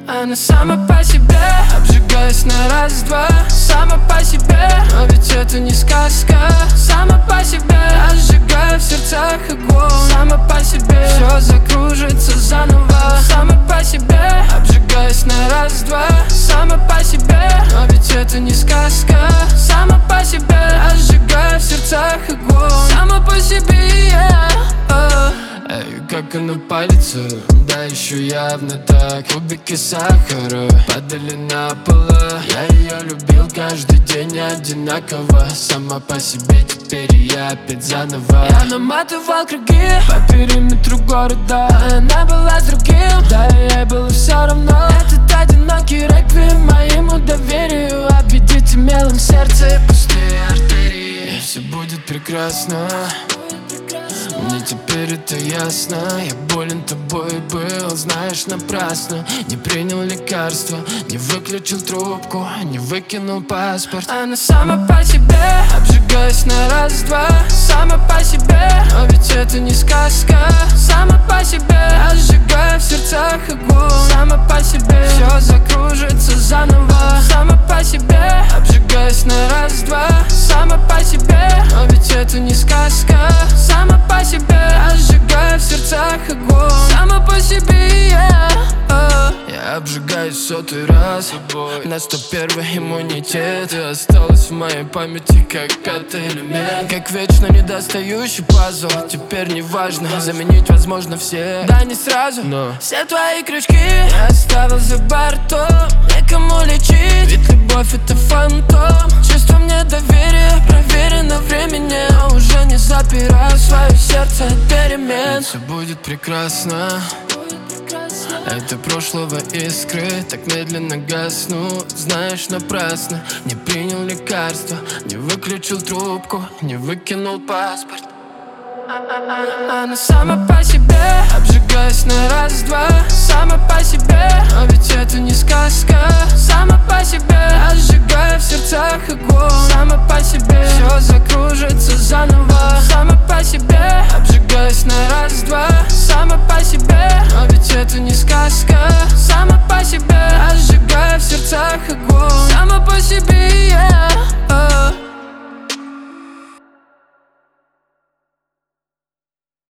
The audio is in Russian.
Она сама по себе, обжигаясь на раз-два. Сама по себе, но ведь это не сказка. Сама по себе, я сжигаю в сердцах огонь. Сама по себе, все закружится заново. Сама по себе, обжигаясь на раз-два. Сама по себе, но ведь это не сказка. Сама по себе, я сжигаю в сердцах огонь. Сама по себе, Эй, как она палится, да еще явно так. Кубики сахара падали на пол. Я ее любил каждый день одинаково. Сама по себе, теперь я опять заново. Я наматывал круги по периметру города. Она была с другим, да и ей было все равно. Этот одинокий реквием моему доверию. Обведите мелом сердце и пустые артерии. И все будет прекрасно. Мне теперь это ясно. Я болен тобой был, знаешь, напрасно. Не принял лекарства, не выключил трубку, не выкинул паспорт. Она сама по себе, обжигаясь на раз-два. Сама по себе, но ведь это не сказка. Сама по себе, я сжигаю в сердцах огонь. Сама по себе, все закружится заново. Сама по себе, обжигаясь на раз-два. Сама по себе, но ведь это не сказка. Сама по себе, я сжигаю в сердцах огонь. Сама по себе, Я обжигаюсь в сотый раз. На 101-й иммунитет. Ты осталась в моей памяти как пятый элемент. Как вечно недостающий пазл. Теперь не важно, заменить возможно все. Да не сразу, но все твои крючки я оставил за бортом. Некому лечить, ведь любовь это фантом. Чувством недоверия проверено временем. Но уже не запираю свое сердце от перемен. Все будет прекрасно. Это прошлого искры так медленно гаснут. Знаешь, напрасно. Не принял лекарства, не выключил трубку, не выкинул паспорт. Она сама по себе, обжигаясь на раз-два. Сама